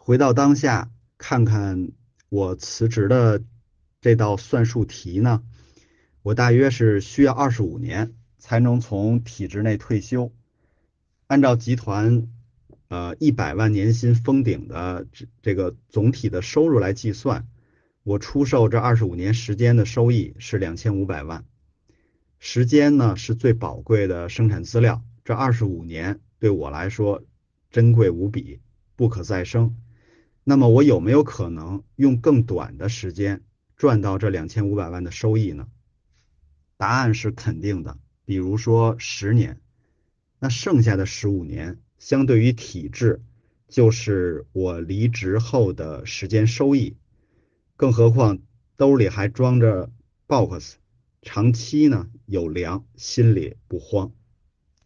回到当下，看看我辞职的这道算术题呢，我大约是需要25年才能从体制内退休。按照集团100万年薪封顶的这个总体的收入来计算，我出售这25年时间的收益是2500万。时间呢是最宝贵的生产资料，这25年对我来说珍贵无比，不可再生。那么我有没有可能用更短的时间赚到这2500万的收益呢？答案是肯定的，比如说10年，那剩下的15年，相对于体制，就是我离职后的时间收益。更何况兜里还装着 box，长期呢有粮，心里不慌。